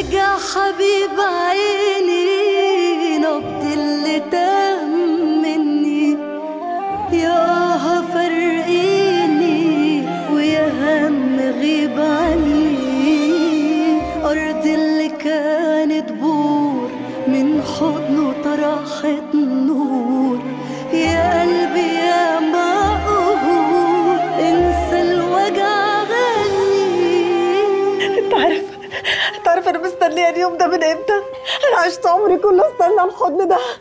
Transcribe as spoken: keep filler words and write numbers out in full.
رجع حبيب عيني، نبض اللي تاه مني. ياها فرقيني ويا هم غيب عني. أرض اللي كانت بور من حضنه طرحت نور. يا قلبي يا مقهور انسى الوجع غني. انت عارف انت عارف انا مستنيه اليوم ده من امتى؟ انا عشت عمري كله استنى الحضن ده.